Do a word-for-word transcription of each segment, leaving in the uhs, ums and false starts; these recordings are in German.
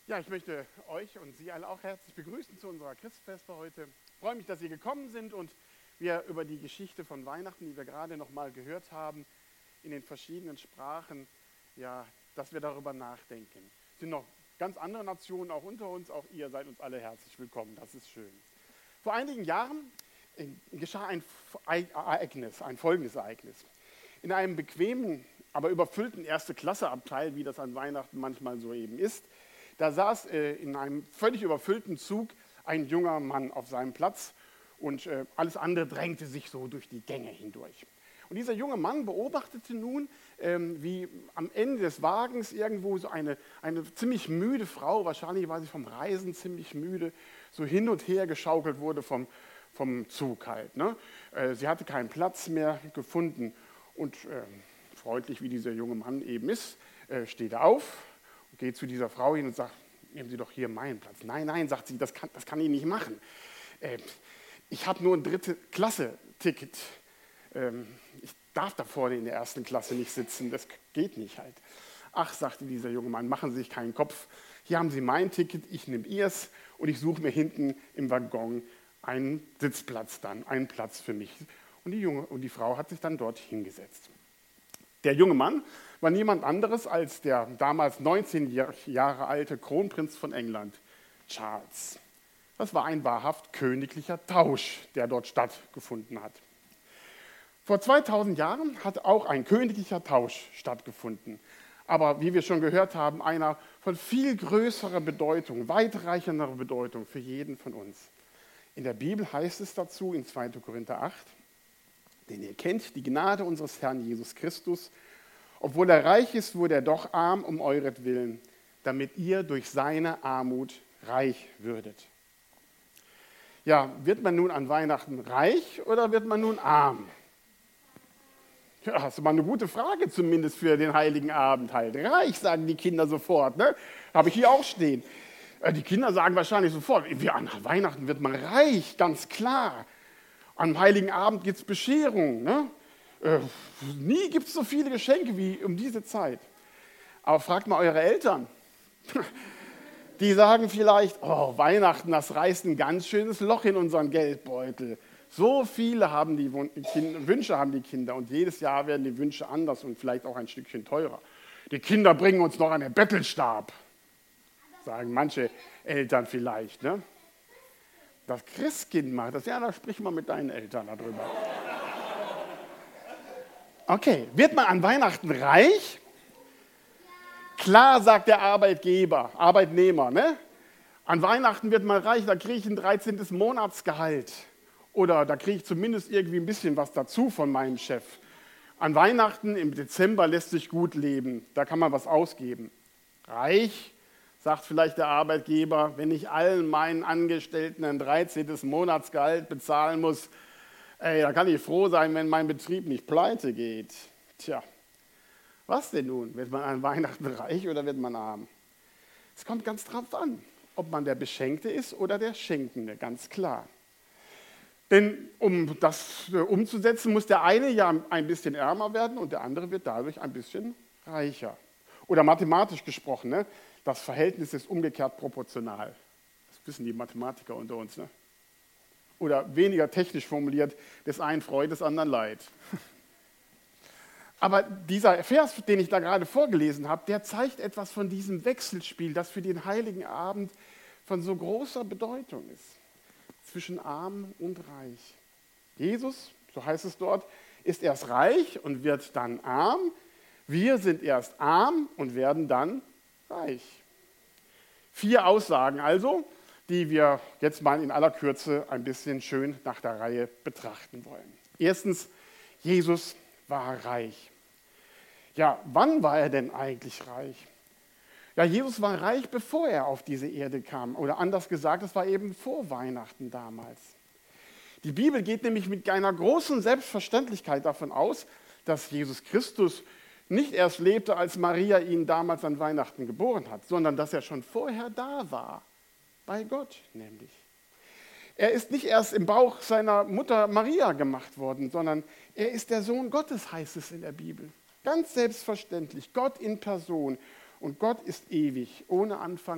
Ja, ich möchte euch und Sie alle auch herzlich begrüßen zu unserer Christfeste heute. Ich freue mich, dass Sie gekommen sind und wir über die Geschichte von Weihnachten, die wir gerade noch mal gehört haben, in den verschiedenen Sprachen, ja, dass wir darüber nachdenken. Es sind noch ganz andere Nationen auch unter uns, auch ihr seid uns alle herzlich willkommen, das ist schön. Vor einigen Jahren äh, geschah ein Ereignis, ein folgendes Ereignis. In einem bequemen, aber überfüllten Erste-Klasse-Abteil, wie das an Weihnachten manchmal so eben ist, da saß äh, in einem völlig überfüllten Zug ein junger Mann auf seinem Platz und äh, alles andere drängte sich so durch die Gänge hindurch. Und dieser junge Mann beobachtete nun, ähm, wie am Ende des Wagens irgendwo so eine, eine ziemlich müde Frau, wahrscheinlich war sie vom Reisen ziemlich müde, so hin und her geschaukelt wurde vom, vom Zug halt. Ne? Äh, sie hatte keinen Platz mehr gefunden und äh, freundlich wie dieser junge Mann eben ist, äh, steht er auf, geht zu dieser Frau hin und sagt, nehmen Sie doch hier meinen Platz. Nein, nein, sagt sie, das kann, das kann ich nicht machen. Äh, ich habe nur ein dritte Klasse-Ticket. Ähm, ich darf da vorne in der ersten Klasse nicht sitzen, das geht nicht halt. Ach, sagte dieser junge Mann, machen Sie sich keinen Kopf. Hier haben Sie mein Ticket, ich nehme Ihrs und ich suche mir hinten im Waggon einen Sitzplatz dann, einen Platz für mich. Und die, junge, und die Frau hat sich dann dort hingesetzt. Der junge Mann war niemand anderes als der damals neunzehn Jahre alte Kronprinz von England, Charles. Das war ein wahrhaft königlicher Tausch, der dort stattgefunden hat. Vor zweitausend Jahren hat auch ein königlicher Tausch stattgefunden. Aber wie wir schon gehört haben, einer von viel größerer Bedeutung, weitreichenderer Bedeutung für jeden von uns. In der Bibel heißt es dazu in zweiter Korinther acht, denn ihr kennt die Gnade unseres Herrn Jesus Christus. Obwohl er reich ist, wurde er doch arm um euretwillen, damit ihr durch seine Armut reich würdet. Ja, wird man nun an Weihnachten reich oder wird man nun arm? Ja, das ist mal eine gute Frage zumindest für den Heiligen Abend halt. Reich, sagen die Kinder sofort, ne? Habe ich hier auch stehen. Die Kinder sagen wahrscheinlich sofort, an Weihnachten wird man reich, ganz klar. Am Heiligen Abend gibt es Bescherung. Ne? Äh, nie gibt es so viele Geschenke wie um diese Zeit. Aber fragt mal eure Eltern. Die sagen vielleicht, oh, Weihnachten, das reißt ein ganz schönes Loch in unseren Geldbeutel. So viele haben die Wünsche haben die Kinder und jedes Jahr werden die Wünsche anders und vielleicht auch ein Stückchen teurer. Die Kinder bringen uns noch einen Bettelstab, sagen manche Eltern vielleicht. Ne? Das Christkind macht das. Ja, da sprich mal mit deinen Eltern darüber. Okay, wird man an Weihnachten reich? Klar, sagt der Arbeitgeber, Arbeitnehmer. Ne? An Weihnachten wird man reich, da kriege ich ein dreizehntes Monatsgehalt. Oder da kriege ich zumindest irgendwie ein bisschen was dazu von meinem Chef. An Weihnachten im Dezember lässt sich gut leben, da kann man was ausgeben. Reich? Sagt vielleicht der Arbeitgeber, wenn ich allen meinen Angestellten ein dreizehntes Monatsgehalt bezahlen muss, ey, da kann ich froh sein, wenn mein Betrieb nicht pleite geht. Tja, was denn nun? Wird man an Weihnachten reich oder wird man arm? Es kommt ganz drauf an, ob man der Beschenkte ist oder der Schenkende, ganz klar. Denn um das umzusetzen, muss der eine ja ein bisschen ärmer werden und der andere wird dadurch ein bisschen reicher. Oder mathematisch gesprochen, ne? Das Verhältnis ist umgekehrt proportional. Das wissen die Mathematiker unter uns. Ne? Oder weniger technisch formuliert, des einen Freude, des anderen Leid. Aber dieser Vers, den ich da gerade vorgelesen habe, der zeigt etwas von diesem Wechselspiel, das für den Heiligen Abend von so großer Bedeutung ist. Zwischen arm und reich. Jesus, so heißt es dort, ist erst reich und wird dann arm. Wir sind erst arm und werden dann reich. Vier Aussagen also, die wir jetzt mal in aller Kürze ein bisschen schön nach der Reihe betrachten wollen. Erstens, Jesus war reich. Ja, wann war er denn eigentlich reich? Ja, Jesus war reich, bevor er auf diese Erde kam. Oder anders gesagt, es war eben vor Weihnachten damals. Die Bibel geht nämlich mit einer großen Selbstverständlichkeit davon aus, dass Jesus Christus nicht erst lebte, als Maria ihn damals an Weihnachten geboren hat, sondern dass er schon vorher da war, bei Gott nämlich. Er ist nicht erst im Bauch seiner Mutter Maria gemacht worden, sondern er ist der Sohn Gottes, heißt es in der Bibel. Ganz selbstverständlich, Gott in Person. Und Gott ist ewig, ohne Anfang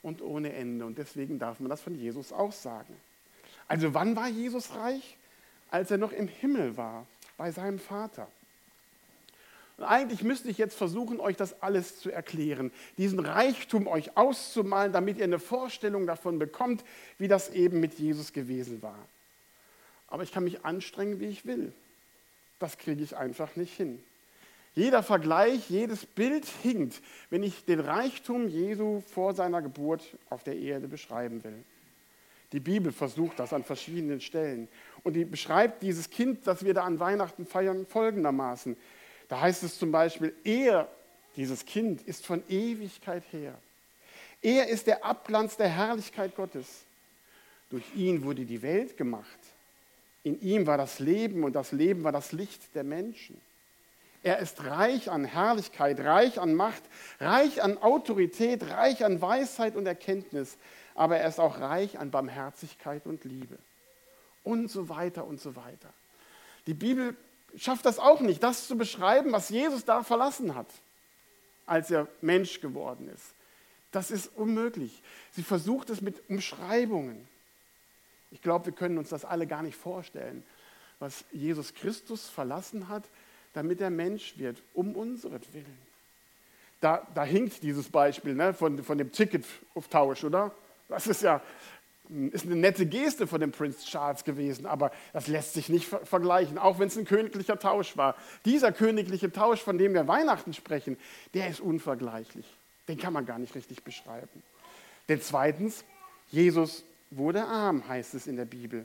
und ohne Ende. Und deswegen darf man das von Jesus auch sagen. Also wann war Jesus reich? Als er noch im Himmel war, bei seinem Vater. Und eigentlich müsste ich jetzt versuchen, euch das alles zu erklären, diesen Reichtum euch auszumalen, damit ihr eine Vorstellung davon bekommt, wie das eben mit Jesus gewesen war. Aber ich kann mich anstrengen, wie ich will. Das kriege ich einfach nicht hin. Jeder Vergleich, jedes Bild hinkt, wenn ich den Reichtum Jesu vor seiner Geburt auf der Erde beschreiben will. Die Bibel versucht das an verschiedenen Stellen. Und die beschreibt dieses Kind, das wir da an Weihnachten feiern, folgendermaßen. Da heißt es zum Beispiel, er, dieses Kind, ist von Ewigkeit her. Er ist der Abglanz der Herrlichkeit Gottes. Durch ihn wurde die Welt gemacht. In ihm war das Leben und das Leben war das Licht der Menschen. Er ist reich an Herrlichkeit, reich an Macht, reich an Autorität, reich an Weisheit und Erkenntnis. Aber er ist auch reich an Barmherzigkeit und Liebe. Und so weiter und so weiter. Die Bibel schafft das auch nicht, das zu beschreiben, was Jesus da verlassen hat, als er Mensch geworden ist. Das ist unmöglich. Sie versucht es mit Umschreibungen. Ich glaube, wir können uns das alle gar nicht vorstellen, was Jesus Christus verlassen hat, damit er Mensch wird, um unseretwillen. Da, da hinkt dieses Beispiel, ne, von, von dem Ticket-Tausch, oder? Das ist ja ist eine nette Geste von dem Prinz Charles gewesen, aber das lässt sich nicht ver- vergleichen, auch wenn es ein königlicher Tausch war. Dieser königliche Tausch, von dem wir Weihnachten sprechen, der ist unvergleichlich. Den kann man gar nicht richtig beschreiben. Denn zweitens, Jesus wurde arm, heißt es in der Bibel.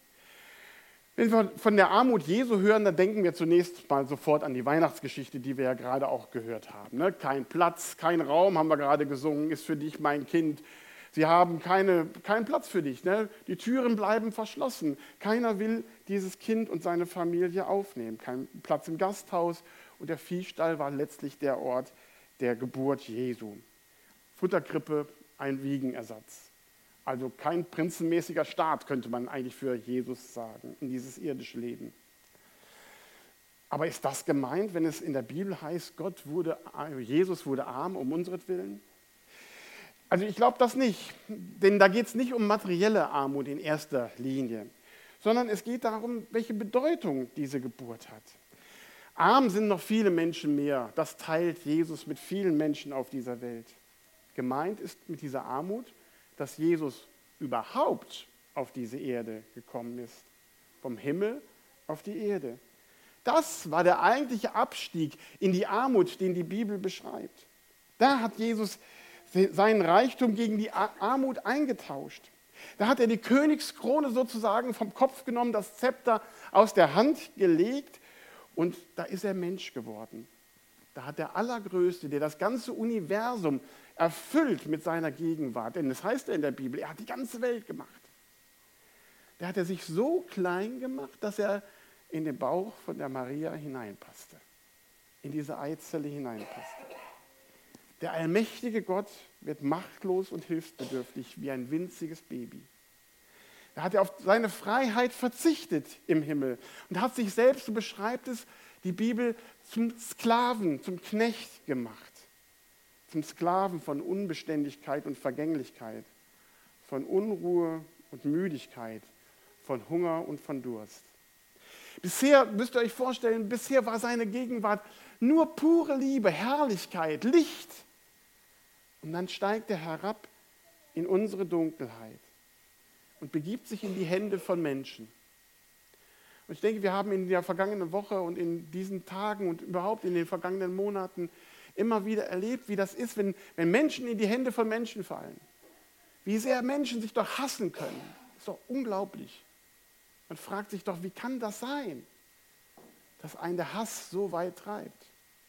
Wenn wir von der Armut Jesu hören, dann denken wir zunächst mal sofort an die Weihnachtsgeschichte, die wir ja gerade auch gehört haben. Ne? Kein Platz, kein Raum, haben wir gerade gesungen, ist für dich mein Kind. Sie haben keine, keinen Platz für dich. Ne? Die Türen bleiben verschlossen. Keiner will dieses Kind und seine Familie aufnehmen. Kein Platz im Gasthaus. Und der Viehstall war letztlich der Ort der Geburt Jesu. Futterkrippe, ein Wiegenersatz. Also kein prinzenmäßiger Start, könnte man eigentlich für Jesus sagen, in dieses irdische Leben. Aber ist das gemeint, wenn es in der Bibel heißt, Gott wurde, Jesus wurde arm um unseretwillen? Also ich glaube das nicht, denn da geht es nicht um materielle Armut in erster Linie, sondern es geht darum, welche Bedeutung diese Geburt hat. Arm sind noch viele Menschen mehr, das teilt Jesus mit vielen Menschen auf dieser Welt. Gemeint ist mit dieser Armut, dass Jesus überhaupt auf diese Erde gekommen ist, vom Himmel auf die Erde. Das war der eigentliche Abstieg in die Armut, den die Bibel beschreibt. Da hat Jesus seinen Reichtum gegen die Armut eingetauscht. Da hat er die Königskrone sozusagen vom Kopf genommen, das Zepter aus der Hand gelegt und da ist er Mensch geworden. Da hat der Allergrößte, der das ganze Universum erfüllt mit seiner Gegenwart, denn das heißt ja in der Bibel, er hat die ganze Welt gemacht. Da hat er sich so klein gemacht, dass er in den Bauch von der Maria hineinpasste, in diese Eizelle hineinpasste. Der allmächtige Gott wird machtlos und hilfsbedürftig wie ein winziges Baby. Da hat er auf seine Freiheit verzichtet im Himmel und hat sich selbst, so beschreibt es die Bibel, zum Sklaven, zum Knecht gemacht. Zum Sklaven von Unbeständigkeit und Vergänglichkeit, von Unruhe und Müdigkeit, von Hunger und von Durst. Bisher, müsst ihr euch vorstellen, bisher war seine Gegenwart nur pure Liebe, Herrlichkeit, Licht. Und dann steigt er herab in unsere Dunkelheit und begibt sich in die Hände von Menschen. Und ich denke, wir haben in der vergangenen Woche und in diesen Tagen und überhaupt in den vergangenen Monaten immer wieder erlebt, wie das ist, wenn, wenn Menschen in die Hände von Menschen fallen. Wie sehr Menschen sich doch hassen können. Das ist doch unglaublich. Man fragt sich doch, wie kann das sein, dass einen der Hass so weit treibt?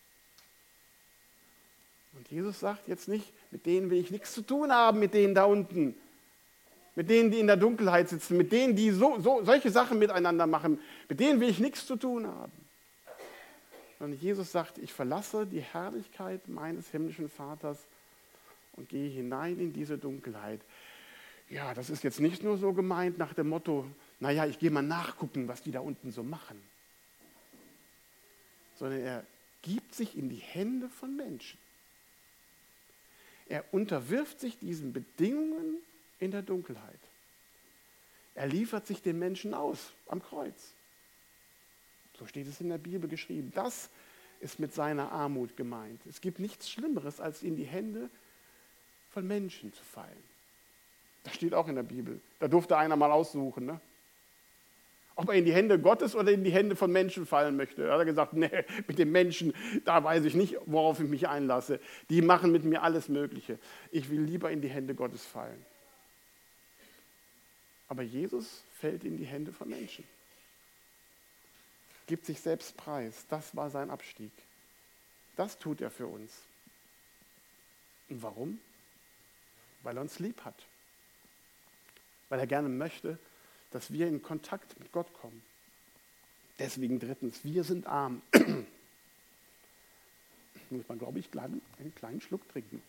Und Jesus sagt jetzt nicht, mit denen will ich nichts zu tun haben, mit denen da unten, mit denen, die in der Dunkelheit sitzen, mit denen, die so, so, solche Sachen miteinander machen, mit denen will ich nichts zu tun haben. Sondern Jesus sagt, ich verlasse die Herrlichkeit meines himmlischen Vaters und gehe hinein in diese Dunkelheit. Ja, das ist jetzt nicht nur so gemeint nach dem Motto, naja, ich gehe mal nachgucken, was die da unten so machen. Sondern er gibt sich in die Hände von Menschen. Er unterwirft sich diesen Bedingungen in der Dunkelheit. Er liefert sich den Menschen aus am Kreuz. So steht es in der Bibel geschrieben. Das ist mit seiner Armut gemeint. Es gibt nichts Schlimmeres, als in die Hände von Menschen zu fallen. Das steht auch in der Bibel. Da durfte einer mal aussuchen, ne? Ob er in die Hände Gottes oder in die Hände von Menschen fallen möchte. Da hat er gesagt, nee, mit den Menschen, da weiß ich nicht, worauf ich mich einlasse. Die machen mit mir alles Mögliche. Ich will lieber in die Hände Gottes fallen. Aber Jesus fällt in die Hände von Menschen. Gibt sich selbst preis. Das war sein Abstieg. Das tut er für uns. Und warum? Weil er uns lieb hat. Weil er gerne möchte, dass wir in Kontakt mit Gott kommen. Deswegen drittens, wir sind arm. Muss man, glaube ich, einen kleinen Schluck trinken.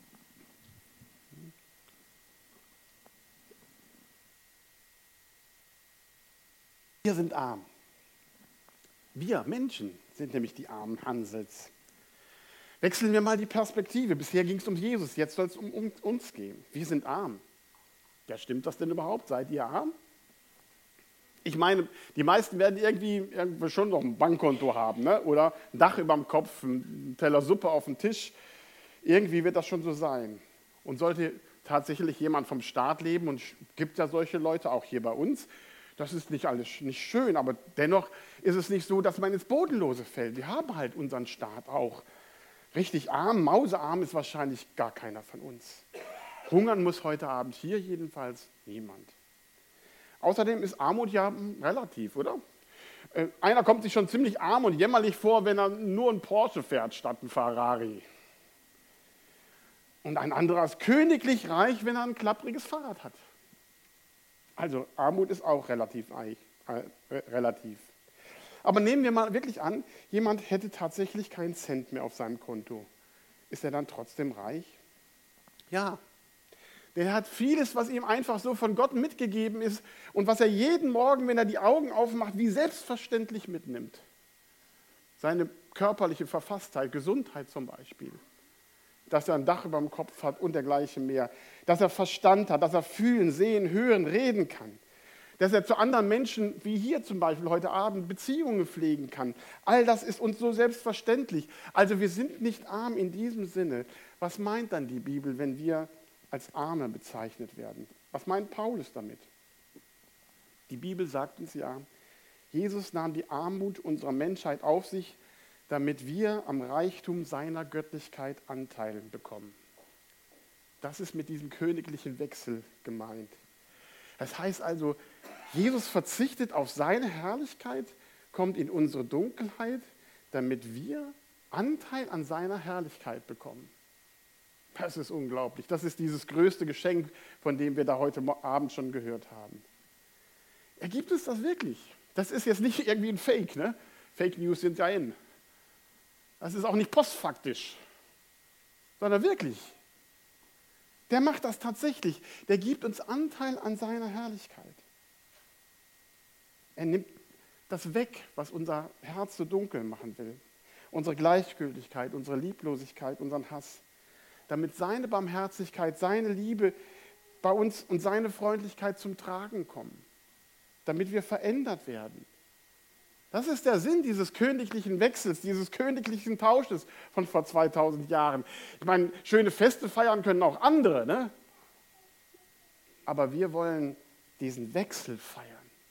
Wir sind arm. Wir Menschen sind nämlich die armen Hansels. Wechseln wir mal die Perspektive. Bisher ging es um Jesus, jetzt soll es um, um uns gehen. Wir sind arm. Ja, stimmt das denn überhaupt? Seid ihr arm? Ich meine, die meisten werden irgendwie, irgendwie schon noch ein Bankkonto haben, ne? Oder ein Dach über dem Kopf, ein Teller Suppe auf dem Tisch. Irgendwie wird das schon so sein. Und sollte tatsächlich jemand vom Staat leben, und es gibt ja solche Leute auch hier bei uns, das ist nicht alles nicht schön, aber dennoch ist es nicht so, dass man ins Bodenlose fällt. Wir haben halt unseren Staat auch. Richtig arm, mausearm ist wahrscheinlich gar keiner von uns. Hungern muss heute Abend hier jedenfalls niemand. Außerdem ist Armut ja relativ, oder? Äh, einer kommt sich schon ziemlich arm und jämmerlich vor, wenn er nur einen Porsche fährt statt einen Ferrari. Und ein anderer ist königlich reich, wenn er ein klappriges Fahrrad hat. Also Armut ist auch relativ reich, äh, relativ. Aber nehmen wir mal wirklich an, jemand hätte tatsächlich keinen Cent mehr auf seinem Konto. Ist er dann trotzdem reich? Ja. Der hat vieles, was ihm einfach so von Gott mitgegeben ist und was er jeden Morgen, wenn er die Augen aufmacht, wie selbstverständlich mitnimmt. Seine körperliche Verfasstheit, Gesundheit zum Beispiel. Dass er ein Dach über dem Kopf hat und dergleichen mehr. Dass er Verstand hat, dass er fühlen, sehen, hören, reden kann. Dass er zu anderen Menschen, wie hier zum Beispiel heute Abend, Beziehungen pflegen kann. All das ist uns so selbstverständlich. Also wir sind nicht arm in diesem Sinne. Was meint dann die Bibel, wenn wir als Arme bezeichnet werden? Was meint Paulus damit? Die Bibel sagt uns ja, Jesus nahm die Armut unserer Menschheit auf sich, damit wir am Reichtum seiner Göttlichkeit Anteil bekommen. Das ist mit diesem königlichen Wechsel gemeint. Das heißt also, Jesus verzichtet auf seine Herrlichkeit, kommt in unsere Dunkelheit, damit wir Anteil an seiner Herrlichkeit bekommen. Das ist unglaublich. Das ist dieses größte Geschenk, von dem wir da heute Abend schon gehört haben. Ergibt es das wirklich? Das ist jetzt nicht irgendwie ein Fake, ne? Fake News sind ja in. Das ist auch nicht postfaktisch, sondern wirklich. Der macht das tatsächlich. Der gibt uns Anteil an seiner Herrlichkeit. Er nimmt das weg, was unser Herz so dunkel machen will. Unsere Gleichgültigkeit, unsere Lieblosigkeit, unseren Hass. Damit seine Barmherzigkeit, seine Liebe bei uns und seine Freundlichkeit zum Tragen kommen. Damit wir verändert werden. Das ist der Sinn dieses königlichen Wechsels, dieses königlichen Tausches von vor zweitausend Jahren. Ich meine, schöne Feste feiern können auch andere, ne? Aber wir wollen diesen Wechsel feiern.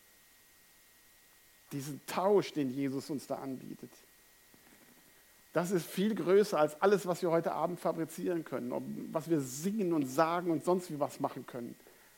Diesen Tausch, den Jesus uns da anbietet. Das ist viel größer als alles, was wir heute Abend fabrizieren können, was wir singen und sagen und sonst wie was machen können.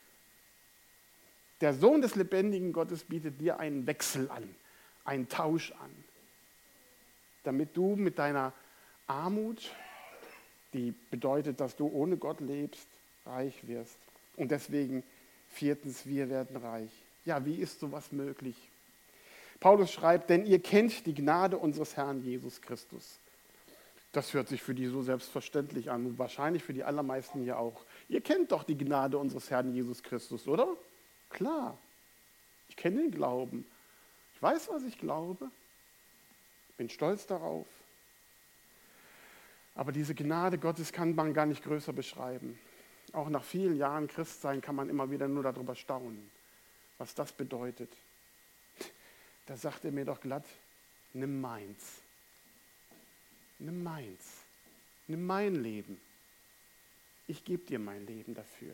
Der Sohn des lebendigen Gottes bietet dir einen Wechsel an, einen Tausch an, damit du mit deiner Armut, die bedeutet, dass du ohne Gott lebst, reich wirst. Und deswegen, viertens, wir werden reich. Ja, wie ist sowas möglich? Paulus schreibt, denn ihr kennt die Gnade unseres Herrn Jesus Christus. Das hört sich für die so selbstverständlich an und wahrscheinlich für die allermeisten hier auch. Ihr kennt doch die Gnade unseres Herrn Jesus Christus, oder? Klar, ich kenne den Glauben. Ich weiß, was ich glaube. Bin stolz darauf. Aber diese Gnade Gottes kann man gar nicht größer beschreiben. Auch nach vielen Jahren Christsein kann man immer wieder nur darüber staunen, was das bedeutet. Da sagt er mir doch glatt, nimm meins. Nimm meins. Nimm mein Leben. Ich gebe dir mein Leben dafür.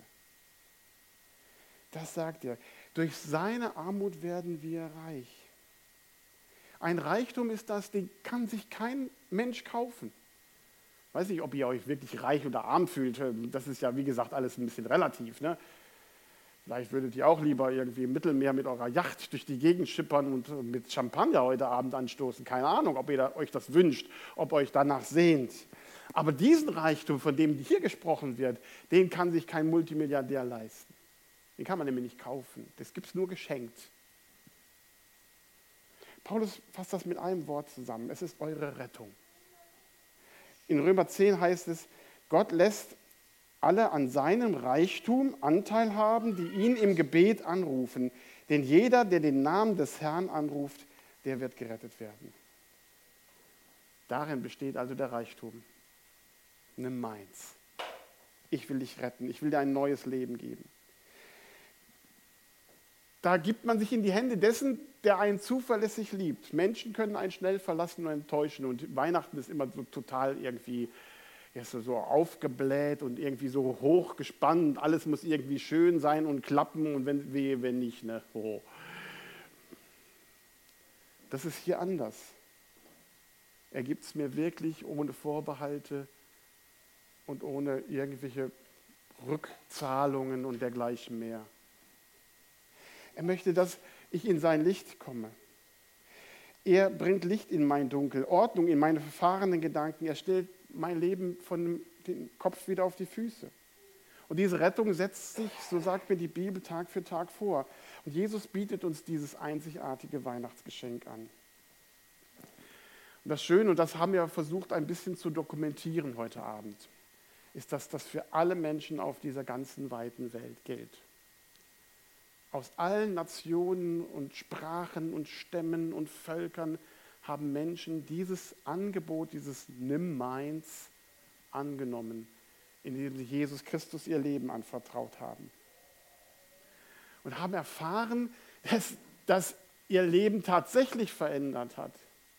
Das sagt er. Durch seine Armut werden wir reich. Ein Reichtum ist das, den kann sich kein Mensch kaufen. Ich weiß nicht, ob ihr euch wirklich reich oder arm fühlt. Das ist ja, wie gesagt, alles ein bisschen relativ. Ne? Vielleicht würdet ihr auch lieber irgendwie im Mittelmeer mit eurer Yacht durch die Gegend schippern und mit Champagner heute Abend anstoßen. Keine Ahnung, ob ihr euch das wünscht, ob euch danach sehnt. Aber diesen Reichtum, von dem hier gesprochen wird, den kann sich kein Multimilliardär leisten. Den kann man nämlich nicht kaufen. Das gibt es nur geschenkt. Paulus fasst das mit einem Wort zusammen. Es ist eure Rettung. In Römer zehn heißt es, Gott lässt alle an seinem Reichtum Anteil haben, die ihn im Gebet anrufen. Denn jeder, der den Namen des Herrn anruft, der wird gerettet werden. Darin besteht also der Reichtum. Nimm meins. Ich will dich retten. Ich will dir ein neues Leben geben. Da gibt man sich in die Hände dessen, der einen zuverlässig liebt. Menschen können einen schnell verlassen und enttäuschen. Und Weihnachten ist immer so total irgendwie ja, so aufgebläht und irgendwie so hochgespannt. Alles muss irgendwie schön sein und klappen und wenn, wehe, wenn nicht. Ne? Oh. Das ist hier anders. Er gibt es mir wirklich ohne Vorbehalte und ohne irgendwelche Rückzahlungen und dergleichen mehr. Er möchte, dass ich in sein Licht komme. Er bringt Licht in mein Dunkel, Ordnung in meine verfahrenen Gedanken. Er stellt mein Leben von dem Kopf wieder auf die Füße. Und diese Rettung setzt sich, so sagt mir die Bibel, Tag für Tag vor. Und Jesus bietet uns dieses einzigartige Weihnachtsgeschenk an. Und das Schöne, und das haben wir versucht ein bisschen zu dokumentieren heute Abend, ist, dass das für alle Menschen auf dieser ganzen weiten Welt gilt. Aus allen Nationen und Sprachen und Stämmen und Völkern haben Menschen dieses Angebot, dieses Nimm meins angenommen, indem sie Jesus Christus ihr Leben anvertraut haben. Und haben erfahren, dass, dass ihr Leben tatsächlich verändert hat.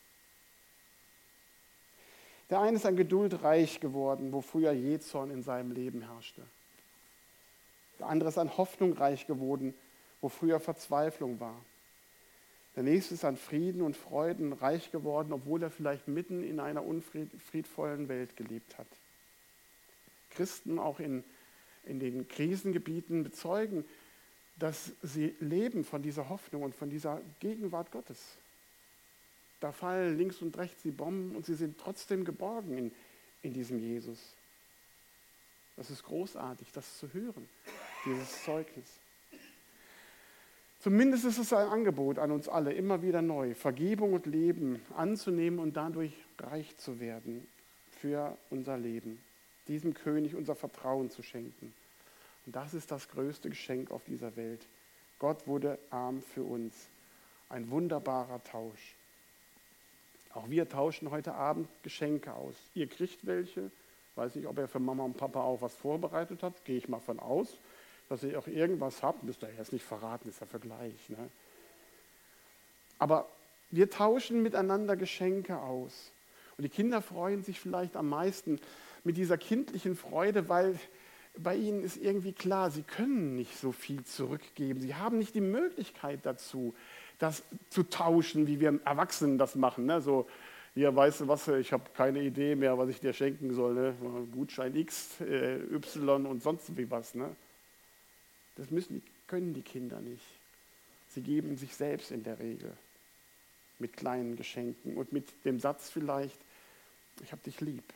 Der eine ist an Geduld reich geworden, wo früher Jähzorn in seinem Leben herrschte. Der andere ist an Hoffnung reich geworden, wo früher Verzweiflung war. Der nächste ist an Frieden und Freuden reich geworden, obwohl er vielleicht mitten in einer unfriedvollen Welt gelebt hat. Christen auch in, in den Krisengebieten bezeugen, dass sie leben von dieser Hoffnung und von dieser Gegenwart Gottes. Da fallen links und rechts die Bomben und sie sind trotzdem geborgen in, in diesem Jesus. Das ist großartig, das zu hören, dieses Zeugnis. Zumindest ist es ein Angebot an uns alle, immer wieder neu, Vergebung und Leben anzunehmen und dadurch reich zu werden für unser Leben, diesem König unser Vertrauen zu schenken. Und das ist das größte Geschenk auf dieser Welt. Gott wurde arm für uns. Ein wunderbarer Tausch. Auch wir tauschen heute Abend Geschenke aus. Ihr kriegt welche. Ich weiß nicht, ob er für Mama und Papa auch was vorbereitet hat. Gehe ich mal von aus. Dass ihr auch irgendwas habt, müsst ihr jetzt nicht verraten, ist der Vergleich. Ne? Aber wir tauschen miteinander Geschenke aus. Und die Kinder freuen sich vielleicht am meisten mit dieser kindlichen Freude, weil bei ihnen ist irgendwie klar, sie können nicht so viel zurückgeben. Sie haben nicht die Möglichkeit dazu, das zu tauschen, wie wir Erwachsenen das machen. Ne? So, hier, weißt du was, ich habe keine Idee mehr, was ich dir schenken soll. Ne? Gutschein X, äh, Y und sonst wie was. Ne? Das müssen, können die Kinder nicht. Sie geben sich selbst in der Regel mit kleinen Geschenken und mit dem Satz vielleicht, ich habe dich lieb.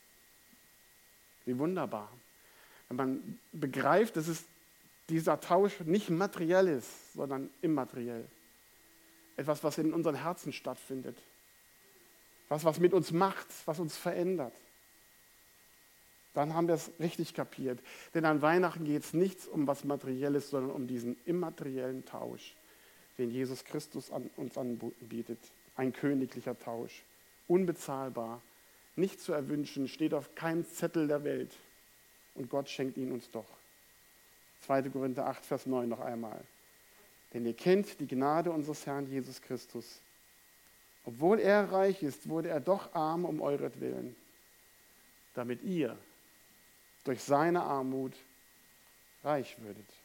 Wie wunderbar. Wenn man begreift, dass es dieser Tausch nicht materiell ist, sondern immateriell. Etwas, was in unseren Herzen stattfindet. Was, was mit uns macht, was uns verändert. Dann haben wir es richtig kapiert. Denn an Weihnachten geht es nicht um was Materielles, sondern um diesen immateriellen Tausch, den Jesus Christus an uns anbietet. Ein königlicher Tausch. Unbezahlbar, nicht zu erwünschen, steht auf keinem Zettel der Welt. Und Gott schenkt ihn uns doch. zweiter Korinther acht, Vers neun noch einmal. Denn ihr kennt die Gnade unseres Herrn Jesus Christus. Obwohl er reich ist, wurde er doch arm um euretwillen, damit ihr durch seine Armut reich würdet.